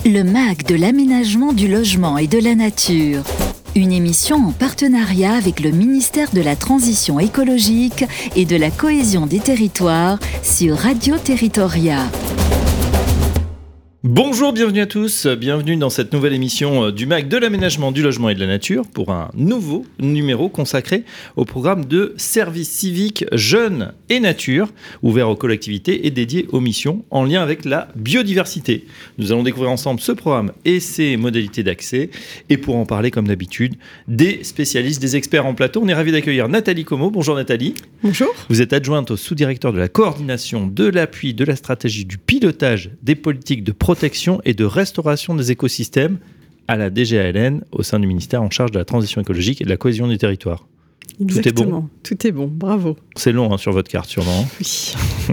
Le MAG de l'aménagement du logement et de la nature. Une émission en partenariat avec le ministère de la Transition écologique et de la cohésion des territoires sur Radio Territoria. Bonjour, bienvenue à tous, bienvenue dans cette nouvelle émission du MAG de l'aménagement du logement et de la nature pour un nouveau numéro consacré au programme de service civique jeunes et nature, ouvert aux collectivités et dédié aux missions en lien avec la biodiversité. Nous allons découvrir ensemble ce programme et ses modalités d'accès, et pour en parler comme d'habitude, des spécialistes, des experts en plateau. On est ravis d'accueillir Nathalie Como. Bonjour Nathalie. Bonjour. Vous êtes adjointe au sous-directeur de la coordination, de l'appui, de la stratégie, du pilotage des politiques de protection et de restauration des écosystèmes à la DGALN au sein du ministère en charge de la transition écologique et de la cohésion du territoire. Exactement, tout est bon, bravo. C'est long sur votre carte sûrement. Oui.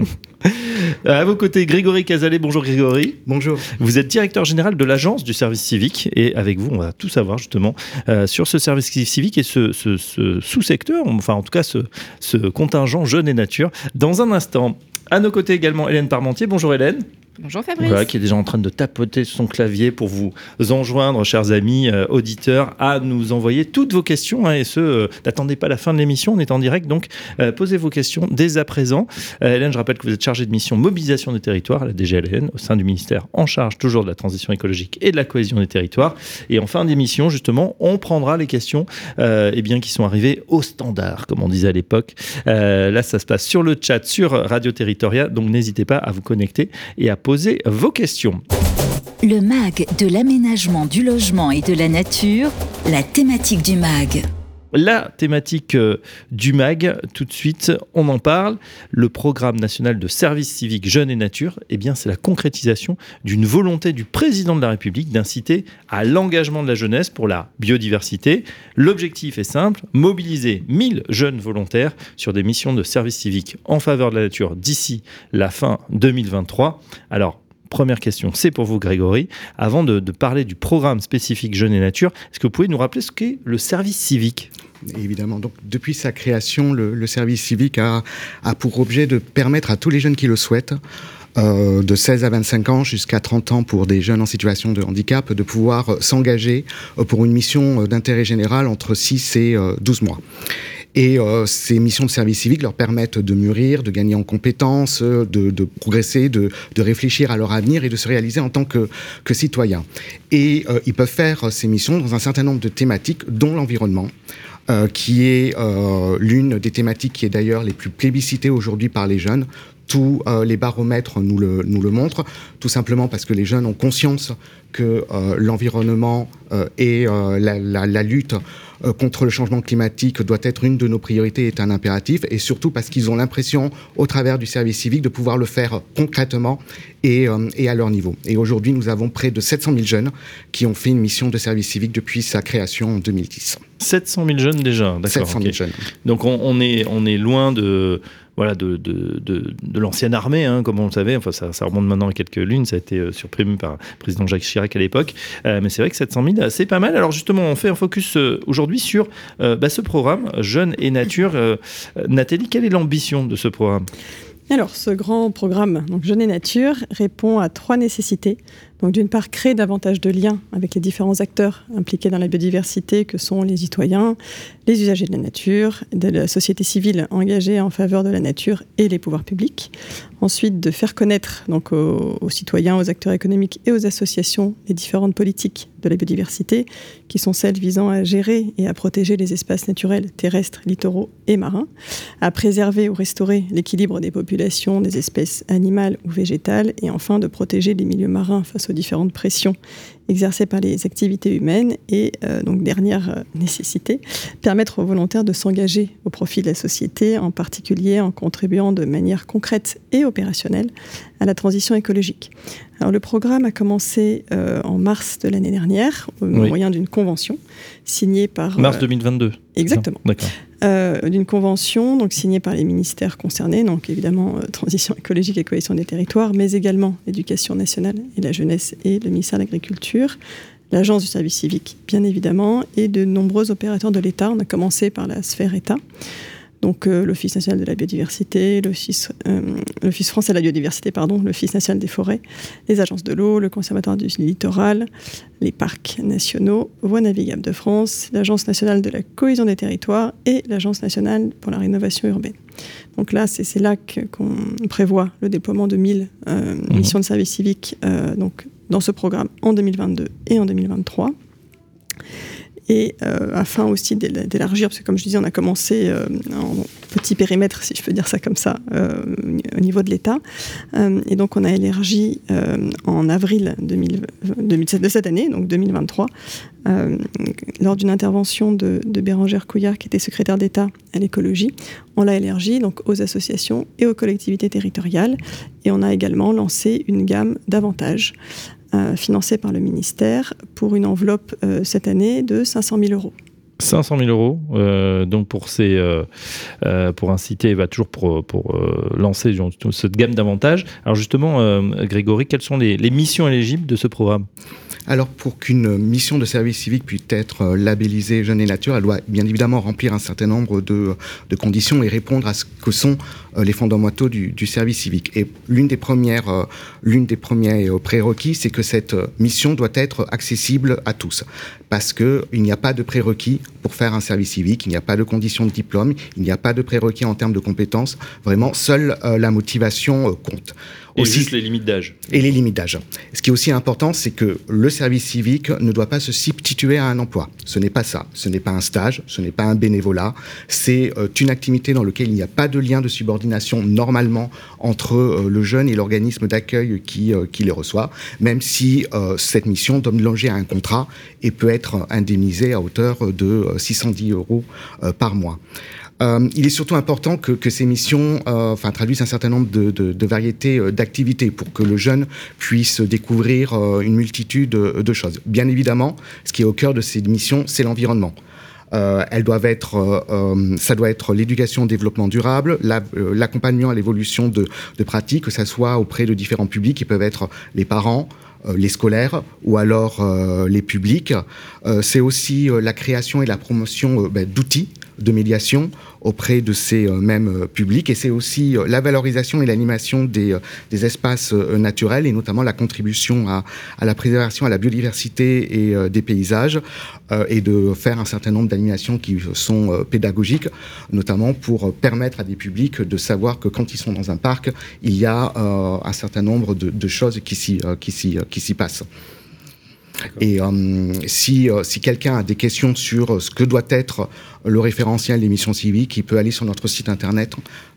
À vos côtés, Grégory Cazalet. Bonjour Grégory. Bonjour. Vous êtes directeur général de l'agence du service civique et avec vous, on va tout savoir justement sur ce service civique et ce sous-secteur, enfin en tout cas ce contingent jeunes et nature. Dans un instant, à nos côtés également Hélène Parmentier. Bonjour Hélène. Bonjour Fabrice. Voilà, qui est déjà en train de tapoter sur son clavier pour vous enjoindre, chers amis auditeurs, à nous envoyer toutes vos questions. N'attendez pas la fin de l'émission, on est en direct, donc posez vos questions dès à présent. Hélène, je rappelle que vous êtes chargée de mission mobilisation des territoires à la DGALN, au sein du ministère en charge toujours de la transition écologique et de la cohésion des territoires. Et en fin d'émission, justement, on prendra les questions qui sont arrivées au standard, comme on disait à l'époque. Là, ça se passe sur le chat, sur Radio Territoria, donc n'hésitez pas à vous connecter et à poser vos questions. Le MAG de l'aménagement du logement et de la nature, la thématique du MAG. La thématique du MAG, tout de suite, on en parle. Le programme national de service civique jeunes et nature, c'est la concrétisation d'une volonté du président de la République d'inciter à l'engagement de la jeunesse pour la biodiversité. L'objectif est simple, mobiliser 1000 jeunes volontaires sur des missions de service civique en faveur de la nature d'ici la fin 2023. Alors, première question, c'est pour vous Grégory. Avant de parler du programme spécifique Jeunes et Nature, est-ce que vous pouvez nous rappeler ce qu'est le service civique ? Évidemment. Donc, depuis sa création, le service civique a pour objet de permettre à tous les jeunes qui le souhaitent, de 16 à 25 ans jusqu'à 30 ans pour des jeunes en situation de handicap, de pouvoir s'engager pour une mission d'intérêt général entre 6 et 12 mois. Et ces missions de service civique leur permettent de mûrir, de gagner en compétences, de progresser, de réfléchir à leur avenir et de se réaliser en tant que citoyens. Et ils peuvent faire ces missions dans un certain nombre de thématiques, dont l'environnement, qui est l'une des thématiques qui est d'ailleurs les plus plébiscitées aujourd'hui par les jeunes. Tous les baromètres nous le montrent, tout simplement parce que les jeunes ont conscience que l'environnement et la lutte contre le changement climatique doit être une de nos priorités, est un impératif, et surtout parce qu'ils ont l'impression, au travers du service civique, de pouvoir le faire concrètement et à leur niveau. Et aujourd'hui, nous avons près de 700 000 jeunes qui ont fait une mission de service civique depuis sa création en 2010. 700 000 jeunes déjà, d'accord. 700 000 jeunes. Donc on est loin de l'ancienne armée, comme on le savait. Enfin, ça remonte maintenant à quelques lunes. Ça a été supprimé par le président Jacques Chirac à l'époque. Mais c'est vrai que 700 000, c'est pas mal. Alors justement, on fait un focus aujourd'hui sur ce programme Jeunes et Nature. Nathalie, quelle est l'ambition de ce programme ? Alors, ce grand programme, donc Jeunes et Nature, répond à 3 nécessités. Donc, d'une part, créer davantage de liens avec les différents acteurs impliqués dans la biodiversité, que sont les citoyens, les usagers de la nature, de la société civile engagée en faveur de la nature et les pouvoirs publics. Ensuite, de faire connaître donc, aux citoyens, aux acteurs économiques et aux associations les différentes politiques de la biodiversité, qui sont celles visant à gérer et à protéger les espaces naturels terrestres, littoraux et marins, à préserver ou restaurer l'équilibre des populations, des espèces animales ou végétales, et enfin de protéger les milieux marins face aux différentes pressions exercées par les activités humaines. Et donc dernière nécessité, permettre aux volontaires de s'engager au profit de la société, en particulier en contribuant de manière concrète et opérationnelle à la transition écologique. Alors le programme a commencé en mars de l'année dernière, au moyen d'une convention signée par... Mars 2022. Exactement. D'accord. D'une convention donc, signée par les ministères concernés, donc évidemment transition écologique et cohésion des territoires, mais également l'éducation nationale et la jeunesse et le ministère de l'Agriculture, l'agence du service civique bien évidemment, et de nombreux opérateurs de l'État. On a commencé par la sphère État. Donc l'Office national de la biodiversité, l'Office français de la biodiversité, l'Office national des forêts, les agences de l'eau, le Conservatoire du littoral, les parcs nationaux, Voies navigables de France, l'Agence nationale de la cohésion des territoires et l'Agence nationale pour la rénovation urbaine. Donc là, c'est là qu'on prévoit le déploiement de 1000 missions de service civique donc, dans ce programme en 2022 et en 2023. Et afin aussi d'élargir, parce que comme je disais, on a commencé en petit périmètre, si je peux dire ça comme ça, au niveau de l'État. Et donc on a élargi en avril de cette année, donc 2023, lors d'une intervention de Bérengère Couillard, qui était secrétaire d'État à l'écologie. On l'a élargi donc, aux associations et aux collectivités territoriales. Et on a également lancé une gamme d'avantages financé par le ministère pour une enveloppe cette année de 500 000 €. 500 000 €, donc pour inciter, toujours pour lancer cette gamme d'avantages. Alors justement, Grégory, quelles sont les missions éligibles de ce programme ? Alors, pour qu'une mission de service civique puisse être labellisée Jeunes et Nature, elle doit bien évidemment remplir un certain nombre de conditions et répondre à ce que sont les fondamentaux du service civique. Et l'une des premiers prérequis, c'est que cette mission doit être accessible à tous. Parce qu'il n'y a pas de prérequis pour faire un service civique, il n'y a pas de conditions de diplôme, il n'y a pas de prérequis en termes de compétences. Vraiment, seule la motivation compte. Et aussi, juste les limites d'âge. Et les limites d'âge. Ce qui est aussi important, c'est que le service civique ne doit pas se substituer à un emploi. Ce n'est pas ça. Ce n'est pas un stage, ce n'est pas un bénévolat. C'est une activité dans laquelle il n'y a pas de lien de subordination normalement entre le jeune et l'organisme d'accueil qui les reçoit, même si cette mission donne l'objet à un contrat et peut être indemnisée à hauteur de 610 € par mois. Il est surtout important que ces missions traduisent un certain nombre de variétés d'activités pour que le jeune puisse découvrir une multitude de choses. Bien évidemment, ce qui est au cœur de ces missions, c'est l'environnement. Ça doit être l'éducation au développement durable, l'accompagnement à l'évolution de pratiques, que ça soit auprès de différents publics qui peuvent être les parents, les scolaires ou alors les publics. C'est aussi la création et la promotion d'outils de médiation auprès de ces mêmes publics, et c'est aussi la valorisation et l'animation des espaces naturels, et notamment la contribution à la préservation, à la biodiversité et des paysages, et de faire un certain nombre d'animations qui sont pédagogiques, notamment pour permettre à des publics de savoir que quand ils sont dans un parc, il y a un certain nombre de choses qui s'y passent. Et si quelqu'un a des questions sur ce que doit être le référentiel des missions civiques, il peut aller sur notre site internet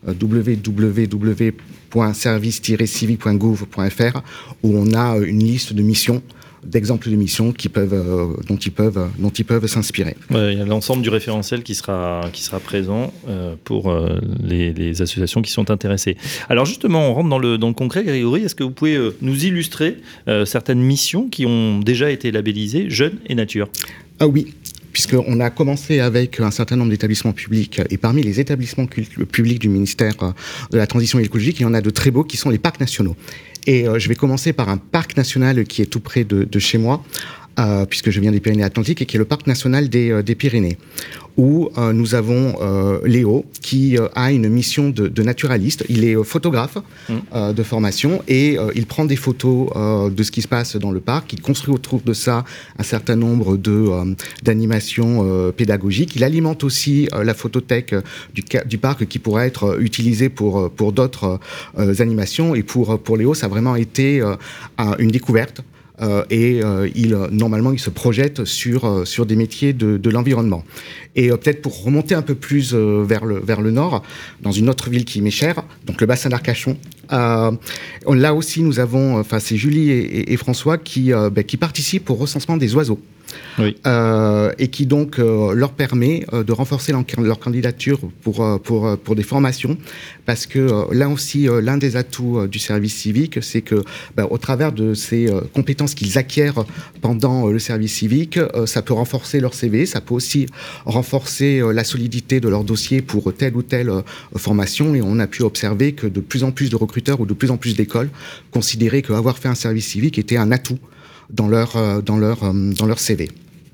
www.service-civique.gouv.fr, où on a une liste de missions, d'exemples de missions dont ils peuvent s'inspirer. Ouais, il y a l'ensemble du référentiel qui sera présent pour les associations qui sont intéressées. Alors justement, on rentre dans le concret. Grégory, est-ce que vous pouvez nous illustrer certaines missions qui ont déjà été labellisées Jeunes et Nature ? Ah oui, puisqu'on a commencé avec un certain nombre d'établissements publics, et parmi les établissements publics du ministère de la Transition écologique, il y en a de très beaux qui sont les parcs nationaux. Et je vais commencer par un parc national qui est tout près de chez moi, puisque je viens des Pyrénées-Atlantiques, et qui est le parc national des Pyrénées, où nous avons Léo, qui a une mission de naturaliste. Il est photographe de formation, et il prend des photos de ce qui se passe dans le parc. Il construit autour de ça un certain nombre d'animations pédagogiques. Il alimente aussi la photothèque du parc, qui pourrait être utilisée pour d'autres animations. Et pour Léo, ça a vraiment été une découverte. Normalement, il se projette sur des métiers de l'environnement. Et peut-être pour remonter un peu plus vers le nord, dans une autre ville qui m'est chère, donc le bassin d'Arcachon, là aussi nous avons, c'est Julie et François qui participent au recensement des oiseaux. Oui. Et qui donc leur permet de renforcer leur candidature pour des formations, parce que là aussi l'un des atouts du service civique, c'est que au travers de ces compétences qu'ils acquièrent pendant le service civique, ça peut renforcer leur CV, ça peut aussi renforcer la solidité de leur dossier pour telle ou telle formation, et on a pu observer que de plus en plus de recruteurs ou de plus en plus d'écoles considéraient qu'avoir fait un service civique était un atout dans leur CV.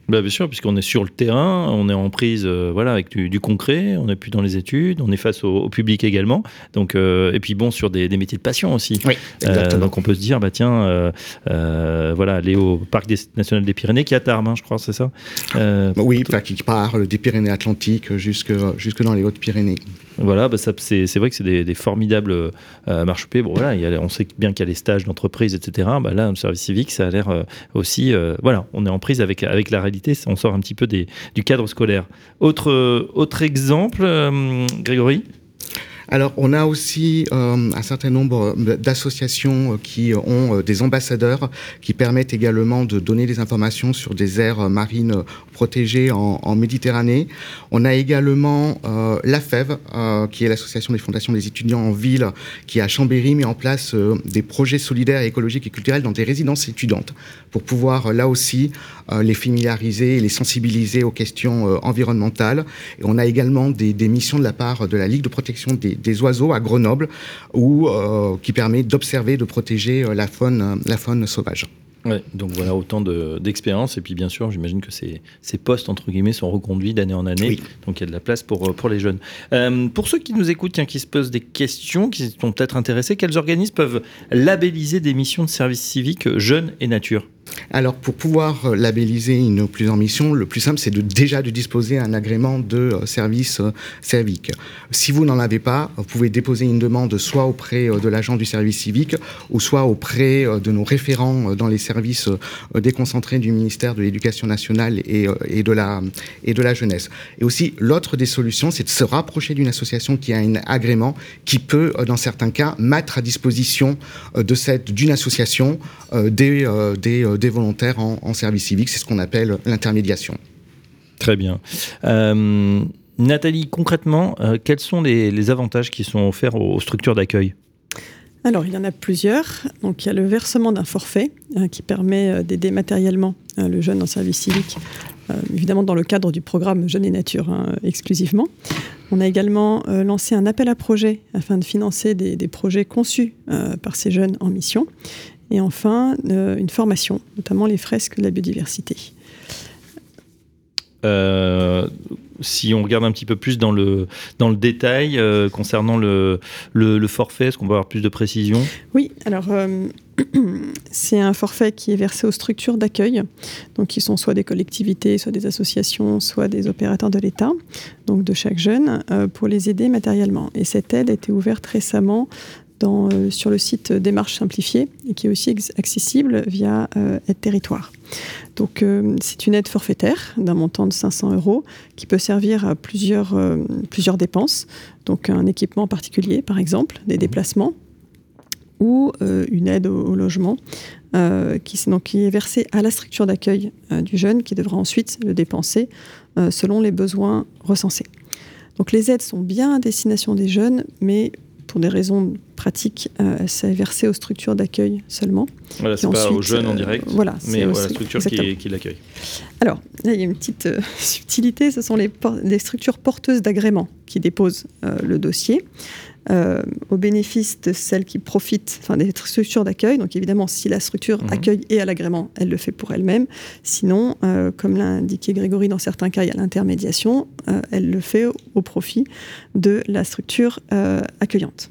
Bah, bien sûr, puisqu'on est sur le terrain, on est en prise avec du concret, on n'est plus dans les études, on est face au public également. Donc, et puis bon, sur des métiers de passion aussi. Oui, exactement. Donc on peut se dire, aller au Parc national des Pyrénées, qui est à Tarbes, je crois, c'est ça Oui, qui part des Pyrénées-Atlantiques jusque dans les Hautes-Pyrénées. Voilà, c'est vrai que c'est des formidables marche-pieds. Bon, voilà, on sait bien qu'il y a les stages d'entreprise, etc. Là, le service civique, ça a l'air aussi... on est en prise avec la réalité, on sort un petit peu du cadre scolaire. Autre exemple, Grégory ? Alors, on a aussi un certain nombre d'associations qui ont des ambassadeurs qui permettent également de donner des informations sur des aires marines protégées en Méditerranée. On a également l'AFEV, qui est l'association des fondations des étudiants en ville, qui à Chambéry met en place des projets solidaires, écologiques et culturels dans des résidences étudiantes pour pouvoir là aussi les familiariser et les sensibiliser aux questions environnementales. Et on a également des missions de la part de la Ligue de protection des oiseaux à Grenoble, qui permet d'observer, de protéger la faune sauvage. Ouais, donc voilà autant d'expériences. Et puis bien sûr, j'imagine que ces postes, entre guillemets, sont reconduits d'année en année. Oui. Donc il y a de la place pour les jeunes. Pour ceux qui nous écoutent, qui se posent des questions, qui sont peut-être intéressés, quels organismes peuvent labelliser des missions de service civique jeunes et nature ? Alors, pour pouvoir labelliser une ou plusieurs missions, le plus simple, c'est déjà de disposer d'un agrément de service civique. Si vous n'en avez pas, vous pouvez déposer une demande soit auprès de l'agent du service civique ou soit auprès de nos référents dans les services déconcentrés du ministère de l'Éducation nationale et de la jeunesse. Et aussi, l'autre des solutions, c'est de se rapprocher d'une association qui a un agrément qui peut, dans certains cas, mettre à disposition d'une association des volontaires en service civique. C'est ce qu'on appelle l'intermédiation. Très bien. Nathalie, concrètement, quels sont les avantages qui sont offerts aux structures d'accueil ? Alors, il y en a plusieurs. Donc, il y a le versement d'un forfait qui permet d'aider matériellement le jeune en service civique, évidemment dans le cadre du programme Jeunes et Nature exclusivement. On a également lancé un appel à projets afin de financer des projets conçus par ces jeunes en mission. Et enfin, une formation, notamment les fresques de la biodiversité. Si on regarde un petit peu plus dans le détail concernant le forfait, est-ce qu'on peut avoir plus de précision ? Oui, alors c'est un forfait qui est versé aux structures d'accueil, donc qui sont soit des collectivités, soit des associations, soit des opérateurs de l'État, donc de chaque jeune, pour les aider matériellement. Et cette aide a été ouverte récemment sur le site Démarche Simplifiée et qui est aussi accessible via Aide Territoire. Donc c'est une aide forfaitaire d'un montant de 500 € qui peut servir à plusieurs dépenses, donc un équipement particulier par exemple, des déplacements ou une aide au logement qui est versée à la structure d'accueil du jeune qui devra ensuite le dépenser selon les besoins recensés. Donc les aides sont bien à destination des jeunes, mais pour des raisons pratiques, c'est versé aux structures d'accueil seulement. Voilà, c'est pas aux jeunes en direct, mais à la structure qui l'accueille. Alors, là, il y a une petite subtilité, ce sont les structures porteuses d'agrément qui déposent le dossier. Au bénéfice de celles qui profitent, des structures d'accueil. Donc évidemment, si la structure accueille et a l'agrément, elle le fait pour elle-même. Sinon, comme l'a indiqué Grégory, dans certains cas, il y a l'intermédiation. Elle le fait au profit de la structure accueillante.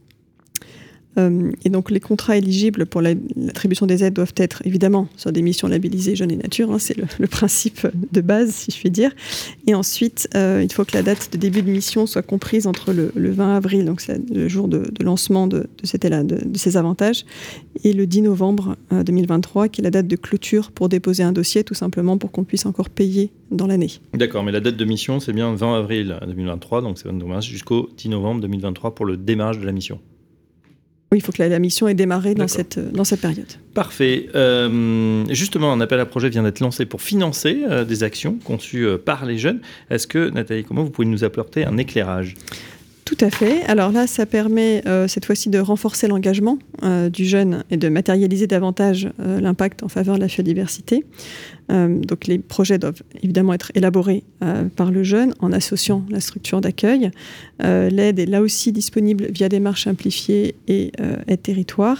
Et donc les contrats éligibles pour l'attribution des aides doivent être évidemment sur des missions labellisées Jeunes et Nature, c'est le principe de base si je puis dire. Et ensuite, il faut que la date de début de mission soit comprise entre le 20 avril, donc c'est le jour de lancement de ces avantages, et le 10 novembre 2023, qui est la date de clôture pour déposer un dossier, tout simplement pour qu'on puisse encore payer dans l'année. D'accord, mais la date de mission, c'est bien 20 avril 2023, donc c'est jusqu'au 10 novembre 2023 pour le démarrage de la mission. Oui, il faut que la mission ait démarré dans cette période. Parfait. Justement, un appel à projet vient d'être lancé pour financer des actions conçues par les jeunes. Est-ce que, Nathalie, comment vous pouvez nous apporter un éclairage ? Tout à fait. Alors là, ça permet cette fois-ci de renforcer l'engagement du jeune et de matérialiser davantage l'impact en faveur de la biodiversité. Donc les projets doivent évidemment être élaborés par le jeune en associant la structure d'accueil. L'aide est là aussi disponible via Démarche Simplifiée et Aide Territoire.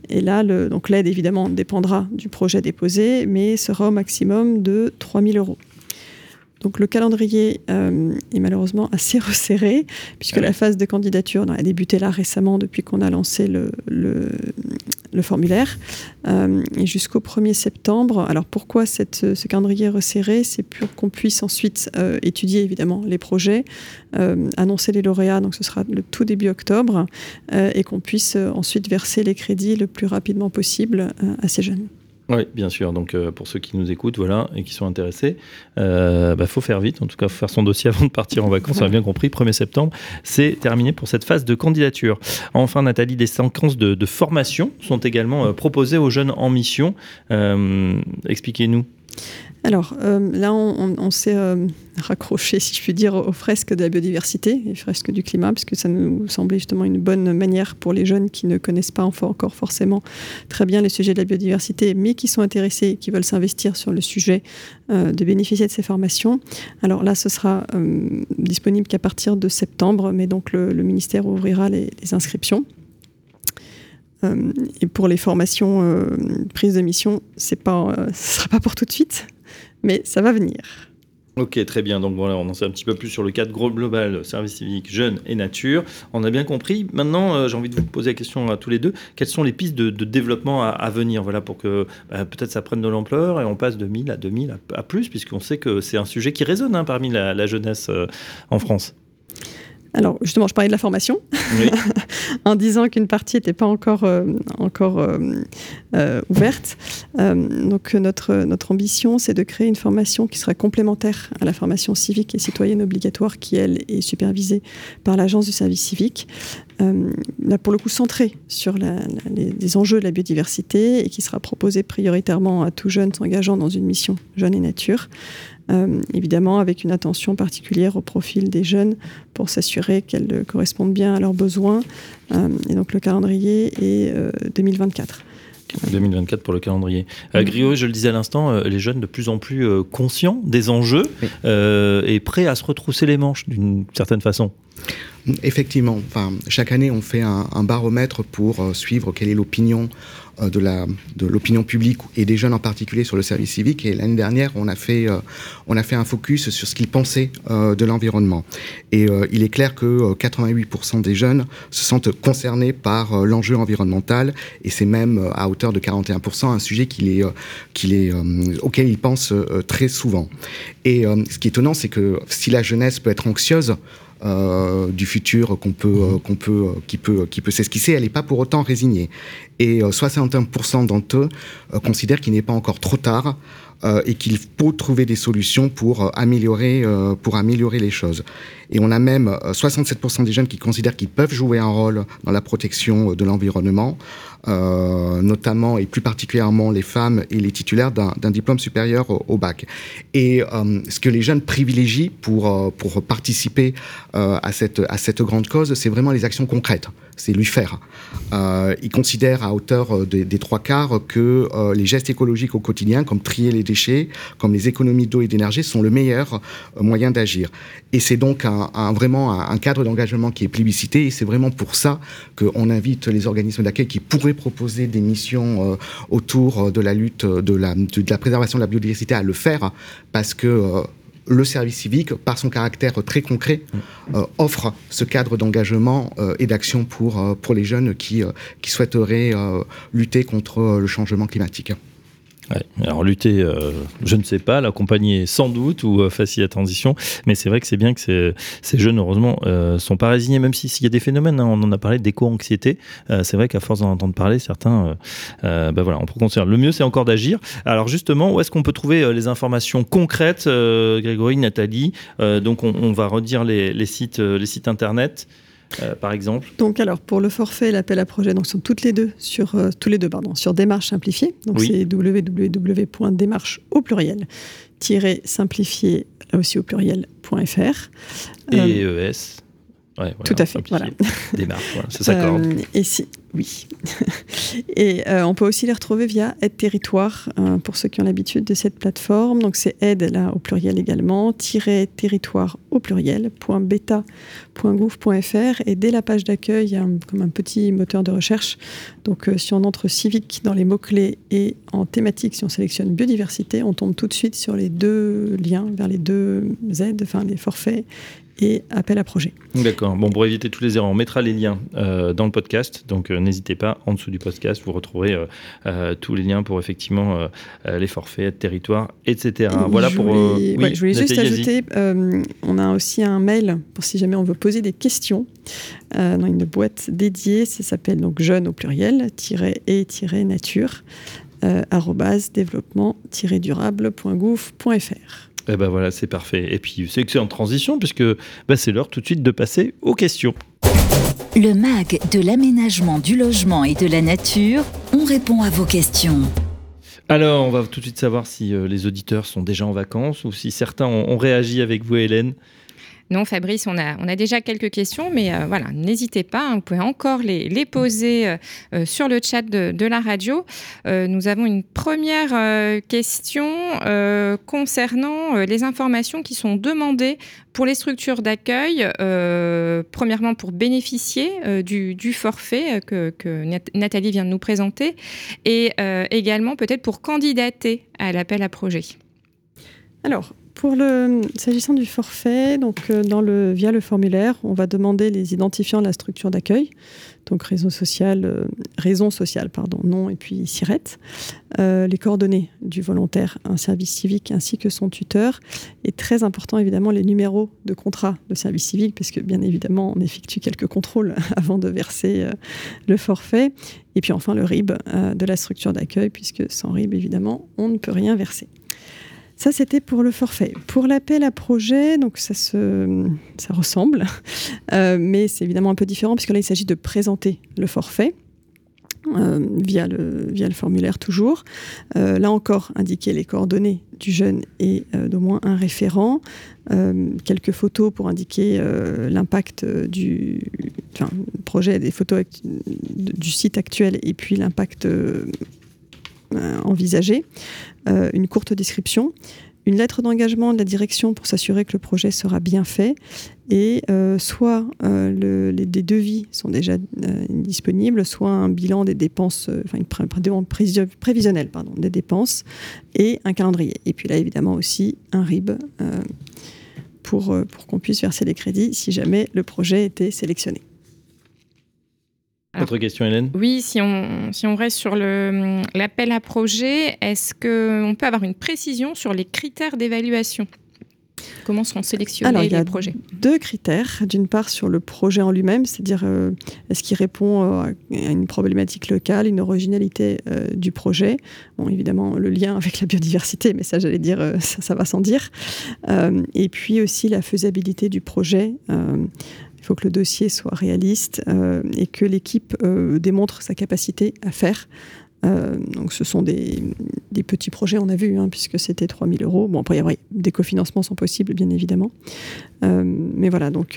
Et là, donc l'aide, évidemment, dépendra du projet déposé, mais sera au maximum de 3 000 €. Donc le calendrier est malheureusement assez resserré, puisque la phase de candidature a débuté là récemment, depuis qu'on a lancé le formulaire, et jusqu'au 1er septembre. Alors pourquoi ce calendrier resserré ? C'est pour qu'on puisse ensuite étudier évidemment les projets, annoncer les lauréats, donc ce sera le tout début octobre, et qu'on puisse ensuite verser les crédits le plus rapidement possible à ces jeunes. Oui, bien sûr. Donc, pour ceux qui nous écoutent, et qui sont intéressés, faut faire vite. En tout cas, faut faire son dossier avant de partir en vacances. On a bien compris. 1er septembre, c'est terminé pour cette phase de candidature. Enfin, Nathalie, des séquences de formation sont également proposées aux jeunes en mission. Expliquez-nous. Alors là, on s'est raccroché, si je puis dire, aux fresques de la biodiversité, les fresques du climat, parce que ça nous semblait justement une bonne manière pour les jeunes qui ne connaissent pas encore forcément très bien les sujets de la biodiversité, mais qui sont intéressés et qui veulent s'investir sur le sujet, de bénéficier de ces formations. Alors là, ce sera disponible qu'à partir de septembre, mais donc le ministère ouvrira les inscriptions. Et pour les formations prise de mission, ce ne sera pas pour tout de suite, mais ça va venir. Ok, très bien. Donc voilà, on en sait un petit peu plus sur le cadre global, service civique, jeunes et nature. On a bien compris. Maintenant, j'ai envie de vous poser la question à tous les deux. Quelles sont les pistes de développement à venir, pour que peut-être ça prenne de l'ampleur et on passe de 1000 à 2000 à plus, puisqu'on sait que c'est un sujet qui résonne parmi la jeunesse en France. Alors justement, je parlais de la formation, oui. En disant qu'une partie n'était pas encore ouverte. Donc notre ambition, c'est de créer une formation qui sera complémentaire à la formation civique et citoyenne obligatoire qui, elle, est supervisée par l'Agence du service civique. Là, pour le coup, centrée sur les enjeux de la biodiversité et qui sera proposée prioritairement à tout jeune s'engageant dans une mission Jeunes et Nature. Évidemment avec une attention particulière au profil des jeunes pour s'assurer qu'elles correspondent bien à leurs besoins. Et donc le calendrier est 2024. 2024 pour le calendrier. Grégory, je le disais à l'instant, les jeunes de plus en plus conscients des enjeux, oui. Et prêts à se retrousser les manches d'une certaine façon. Effectivement. Chaque année, on fait un baromètre pour suivre quelle est l'opinion de l'opinion publique et des jeunes en particulier sur le service civique. Et l'année dernière, on a fait un focus sur ce qu'ils pensaient de l'environnement. Et il est clair que 88% des jeunes se sentent concernés par l'enjeu environnemental, et c'est même à hauteur de 41% un sujet auquel ils pensent très souvent. Et ce qui est étonnant, c'est que si la jeunesse peut être anxieuse du futur qui peut s'esquisser, elle n'est pas pour autant résignée. Et 61% d'entre eux considèrent qu'il n'est pas encore trop tard et qu'il faut trouver des solutions pour améliorer les choses. Et on a même 67% des jeunes qui considèrent qu'ils peuvent jouer un rôle dans la protection de l'environnement, notamment et plus particulièrement les femmes et les titulaires d'un diplôme supérieur au bac. Et ce que les jeunes privilégient pour participer à cette grande cause, c'est vraiment les actions concrètes. C'est lui faire. Ils considèrent à hauteur des 3/4 que les gestes écologiques au quotidien, comme trier les déchets, comme les économies d'eau et d'énergie, sont le meilleur moyen d'agir. Et c'est donc vraiment un cadre d'engagement qui est plébiscité, et c'est vraiment pour ça qu'on invite les organismes d'accueil qui pourraient proposer des missions autour de la lutte, de la préservation de la biodiversité à le faire, parce que le service civique, par son caractère très concret, offre ce cadre d'engagement et d'action pour les jeunes qui souhaiteraient lutter contre le changement climatique. Ouais, alors lutter, je ne sais pas, l'accompagner sans doute ou faciliter la transition, mais c'est vrai que c'est bien que ces jeunes, heureusement, sont pas résignés, même s'il y a des phénomènes, on en a parlé d'éco-anxiété, c'est vrai qu'à force d'en entendre parler, certains, on peut considérer. Le mieux, c'est encore d'agir. Alors justement, où est-ce qu'on peut trouver les informations concrètes, Grégory, Nathalie? Donc on va redire les sites internet. Par exemple. Donc alors pour le forfait, l'appel à projet, donc sont tous les deux sur Démarche Simplifiée. Donc oui. C'est www.démarche au pluriel -simplifié là aussi au pluriel.fr. Et ES. Ouais, voilà, tout à fait. Voilà. Démarche, voilà, ça s'accorde. Oui. Et on peut aussi les retrouver via Aide Territoire, pour ceux qui ont l'habitude de cette plateforme. Donc c'est aide, là, au pluriel également, -territoire au pluriel, .beta.gouv.fr. Et dès la page d'accueil, il y a comme un petit moteur de recherche. Donc si on entre civique dans les mots-clés et en thématique, si on sélectionne biodiversité, on tombe tout de suite sur les deux liens vers les deux aides, enfin les forfaits et appel à projet. D'accord. Bon, pour éviter toutes les erreurs, on mettra les liens dans le podcast. Donc, n'hésitez pas, en dessous du podcast, vous retrouverez tous les liens pour effectivement les forfaits, territoires, etc. Voilà pour... je voulais juste ajouter, on a aussi un mail pour si jamais on veut poser des questions dans une boîte dédiée. Ça s'appelle donc jeune au pluriel, -et-nature, @développement-durable.gouv.fr. Eh ben voilà, c'est parfait. Et puis, c'est excellente transition puisque c'est l'heure tout de suite de passer aux questions. Le MAG de l'aménagement du logement et de la nature, on répond à vos questions. Alors, on va tout de suite savoir si les auditeurs sont déjà en vacances ou si certains ont réagi avec vous, Hélène. Non, Fabrice, on a déjà quelques questions, mais voilà, n'hésitez pas, hein, vous pouvez encore les poser sur le chat de la radio. Nous avons une première question concernant les informations qui sont demandées pour les structures d'accueil, premièrement pour bénéficier du forfait que Nathalie vient de nous présenter, et également peut-être pour candidater à l'appel à projet. Alors, s'agissant du forfait, donc via le formulaire, on va demander les identifiants de la structure d'accueil, donc raison sociale, nom et puis SIRET, les coordonnées du volontaire, un service civique ainsi que son tuteur, et très important évidemment les numéros de contrat de service civique, parce que bien évidemment on effectue quelques contrôles avant de verser le forfait, et puis enfin le RIB de la structure d'accueil, puisque sans RIB évidemment on ne peut rien verser. Ça, c'était pour le forfait. Pour l'appel à projet, donc ça ressemble, mais c'est évidemment un peu différent, puisque là, il s'agit de présenter le forfait via le formulaire toujours. Là encore, indiquer les coordonnées du jeune et d'au moins un référent. Quelques photos pour indiquer l'impact du projet, des photos du site actuel et puis l'impact envisagé. Une courte description, une lettre d'engagement de la direction pour s'assurer que le projet sera bien fait, et soit des devis sont déjà disponibles, soit un bilan des dépenses, prévisionnel des dépenses, et un calendrier. Et puis là, évidemment aussi un RIB pour qu'on puisse verser les crédits si jamais le projet était sélectionné. Autre question, Hélène ? Oui, si on reste sur l'appel à projet, est-ce qu'on peut avoir une précision sur les critères d'évaluation ? Comment seront sélectionnés les projets ? Il y a deux critères. D'une part, sur le projet en lui-même, c'est-à-dire est-ce qu'il répond à une problématique locale, une originalité du projet. Bon, évidemment, le lien avec la biodiversité, mais ça, j'allais dire, ça va sans dire. Et puis aussi la faisabilité du projet. Il faut que le dossier soit réaliste et que l'équipe démontre sa capacité à faire. Donc ce sont des petits projets, on a vu, puisque c'était 3 000 €. Bon, après, des cofinancements sont possibles, bien évidemment. Mais voilà, donc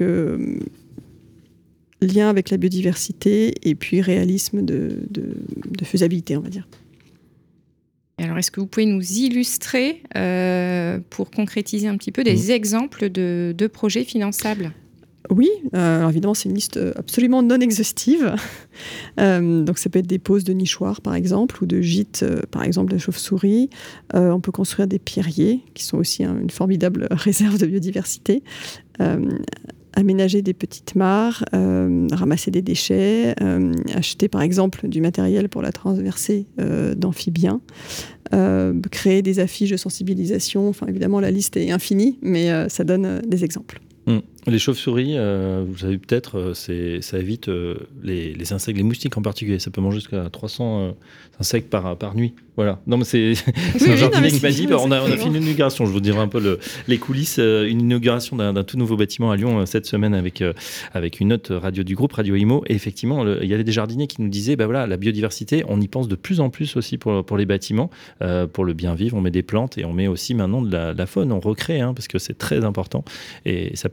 lien avec la biodiversité et puis réalisme de faisabilité, on va dire. Alors, est-ce que vous pouvez nous illustrer, pour concrétiser un petit peu, des exemples de projets finançables ? Oui, alors évidemment, c'est une liste absolument non exhaustive. Donc, ça peut être des poses de nichoirs, par exemple, ou de gîtes, par exemple, de chauves-souris. On peut construire des pierriers, qui sont aussi une formidable réserve de biodiversité. Aménager des petites mares, ramasser des déchets, acheter, par exemple, du matériel pour la transversée d'amphibiens, créer des affiches de sensibilisation. Enfin, évidemment, la liste est infinie, mais ça donne des exemples. Les chauves-souris, vous savez peut-être, ça évite les insectes, les moustiques en particulier. Ça peut manger jusqu'à 300 insectes par nuit. Voilà. Non, mais c'est un jardinier qui m'a dit, on a fait une inauguration, je vous dirai un peu les coulisses, une inauguration d'un tout nouveau bâtiment à Lyon cette semaine avec une autre radio du groupe, Radio Imo. Et effectivement, il y avait des jardiniers qui nous disaient, la biodiversité, on y pense de plus en plus aussi pour les bâtiments, pour le bien vivre. On met des plantes et on met aussi maintenant de la faune, on recrée, parce que c'est très important et ça participe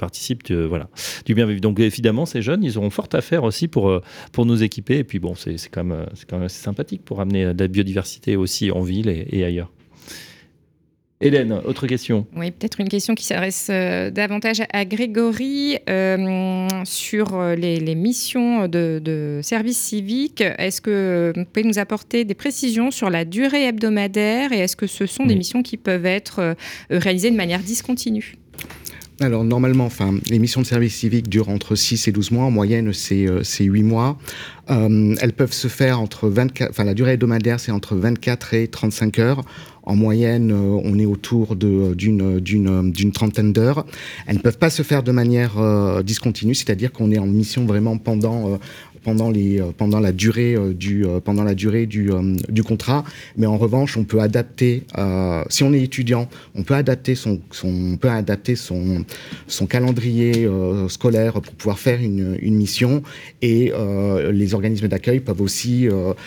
principe du bien vivre. Donc évidemment, ces jeunes, ils auront fort à faire aussi pour nous équiper. Et puis bon, c'est quand même assez sympathique pour amener de la biodiversité aussi en ville et ailleurs. Hélène, autre question. Oui, peut-être une question qui s'adresse davantage à Grégory sur les missions de service civique. Est-ce que vous pouvez nous apporter des précisions sur la durée hebdomadaire et est-ce que ce sont des missions qui peuvent être réalisées de manière discontinue ? Alors normalement, les missions de service civique durent entre 6 et 12 mois. En moyenne, c'est 8 mois. Elles peuvent se faire la durée hebdomadaire, c'est entre 24 et 35 heures. En moyenne, on est autour d'une trentaine d'heures. Elles ne peuvent pas se faire de manière discontinue, c'est-à-dire qu'on est en mission vraiment pendant la durée du contrat. Mais en revanche, on peut adapter, si on est étudiant, on peut adapter son calendrier scolaire pour pouvoir faire une mission. Et les organismes d'accueil peuvent aussi,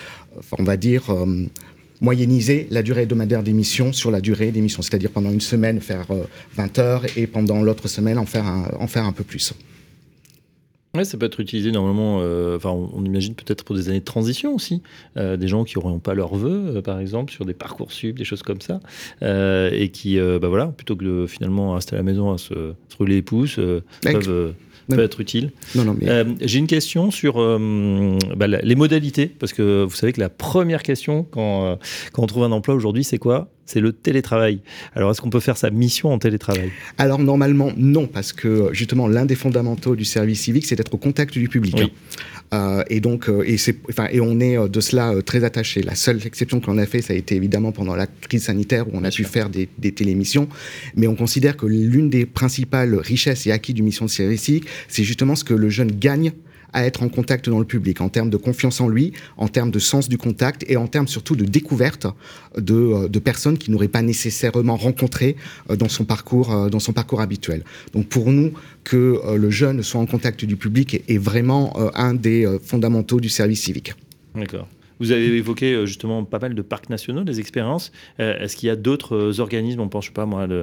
moyenniser la durée hebdomadaire des missions sur la durée des missions. C'est-à-dire pendant une semaine faire 20 heures et pendant l'autre semaine en faire un peu plus. Oui, ça peut être utilisé normalement, on imagine peut-être pour des années de transition aussi, des gens qui n'auront pas leurs vœux, par exemple, sur des Parcoursup, des choses comme ça, et qui, plutôt que de finalement rester à la maison à se rouler les pouces, peut être utile. J'ai une question sur les modalités, parce que vous savez que la première question quand on trouve un emploi aujourd'hui, c'est quoi ? C'est le télétravail. Alors, est-ce qu'on peut faire sa mission en télétravail ? Alors, normalement, non, parce que, justement, l'un des fondamentaux du service civique, c'est d'être au contact du public. Oui. Et on est de cela très attaché. La seule exception qu'on a fait, ça a été évidemment pendant la crise sanitaire, où on a pu faire des télémissions. Mais on considère que l'une des principales richesses et acquis d'une mission de service civique, c'est justement ce que le jeune gagne à être en contact dans le public, en termes de confiance en lui, en termes de sens du contact et en termes surtout de découverte de personnes qu'il n'aurait pas nécessairement rencontrées dans son parcours habituel. Donc pour nous, que le jeune soit en contact du public est vraiment un des fondamentaux du service civique. D'accord. Vous avez évoqué justement pas mal de parcs nationaux, des expériences. Est-ce qu'il y a d'autres organismes, on pense, je sais pas moi,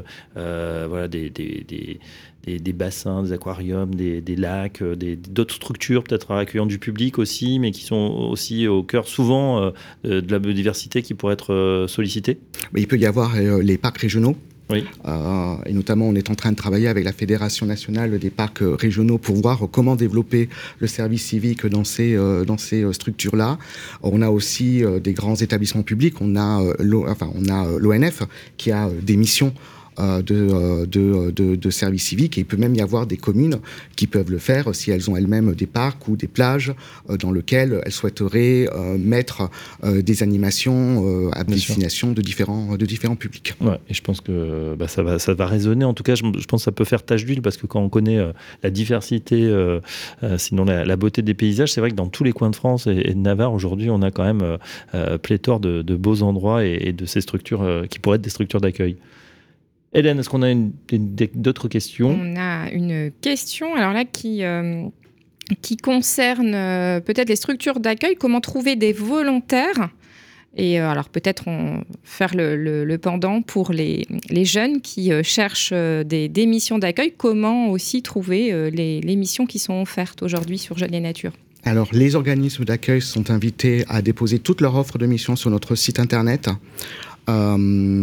des bassins, des aquariums, des lacs, d'autres structures peut-être accueillant du public aussi, mais qui sont aussi au cœur souvent de la biodiversité qui pourraient être sollicitées ? Il peut y avoir les parcs régionaux. Oui. Et notamment, on est en train de travailler avec la Fédération nationale des parcs régionaux pour voir comment développer le service civique dans ces structures-là. On a aussi des grands établissements publics. On a l'ONF qui a des missions de service civique, et il peut même y avoir des communes qui peuvent le faire si elles ont elles-mêmes des parcs ou des plages dans lesquelles elles souhaiteraient mettre des animations à destination de différents publics. Ouais, et je pense que ça va résonner. En tout cas, je pense que ça peut faire tache d'huile, parce que quand on connaît la diversité, sinon la beauté des paysages, c'est vrai que dans tous les coins de France et de Navarre, aujourd'hui, on a quand même pléthore de beaux endroits et de ces structures qui pourraient être des structures d'accueil. Hélène, est-ce qu'on a d'autres questions ? On a une question, alors là, qui concerne peut-être les structures d'accueil. Comment trouver des volontaires ? Et alors peut-être faire le pendant pour les jeunes qui cherchent des missions d'accueil. Comment aussi trouver les missions qui sont offertes aujourd'hui sur Jeunes et Nature ? Alors, les organismes d'accueil sont invités à déposer toutes leurs offres de missions sur notre site internet. Sur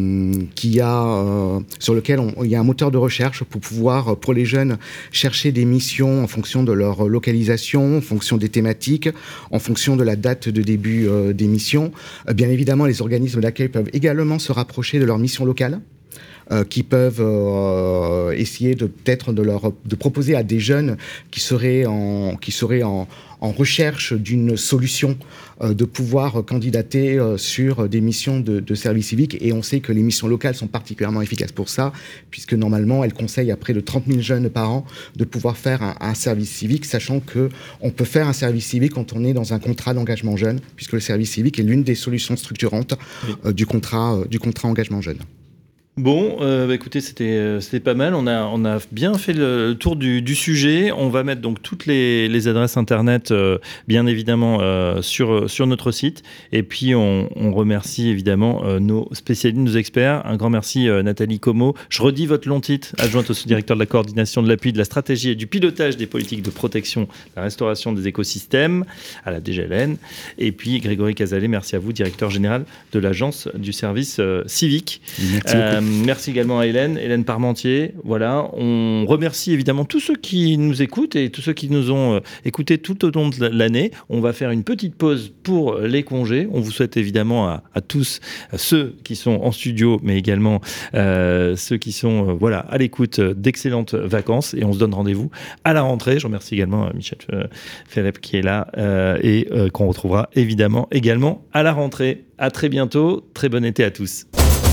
lequel il y a un moteur de recherche pour pouvoir, pour les jeunes, chercher des missions en fonction de leur localisation, en fonction des thématiques, en fonction de la date de début des missions. Bien évidemment, les organismes d'accueil peuvent également se rapprocher de leur mission locale, qui peuvent essayer de proposer à des jeunes qui seraient en recherche d'une solution de pouvoir candidater sur des missions de service civique. Et on sait que les missions locales sont particulièrement efficaces pour ça, puisque normalement, elles conseillent à près de 30 000 jeunes par an de pouvoir faire un service civique, sachant qu'on peut faire un service civique quand on est dans un contrat d'engagement jeune, puisque le service civique est l'une des solutions structurantes du contrat engagement jeune. Bon, écoutez, c'était pas mal. On a bien fait le tour du sujet. On va mettre donc toutes les adresses internet, bien évidemment, sur notre site. Et puis, on remercie évidemment nos spécialistes, nos experts. Un grand merci, Nathalie Como. Je redis votre long titre, adjointe au sous-directeur de la coordination de l'appui, de la stratégie et du pilotage des politiques de protection, de la restauration des écosystèmes à la DGLN. Et puis, Grégory Cazalet, merci à vous, directeur général de l'agence du service civique. Merci beaucoup. Merci également à Hélène Parmentier. Voilà, on remercie évidemment tous ceux qui nous écoutent et tous ceux qui nous ont écoutés tout au long de l'année. On va faire une petite pause pour les congés. On vous souhaite évidemment à tous, ceux qui sont en studio, mais également ceux qui sont à l'écoute, d'excellentes vacances. Et on se donne rendez-vous à la rentrée. Je remercie également Michel Ferrep qui est là et qu'on retrouvera évidemment également à la rentrée. À très bientôt. Très bon été à tous.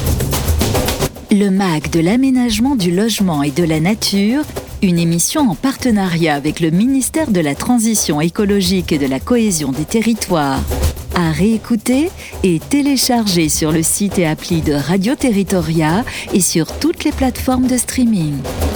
Le MAG de l'aménagement du logement et de la nature, une émission en partenariat avec le ministère de la Transition écologique et de la cohésion des territoires. À réécouter et télécharger sur le site et appli de Radio Territoria et sur toutes les plateformes de streaming.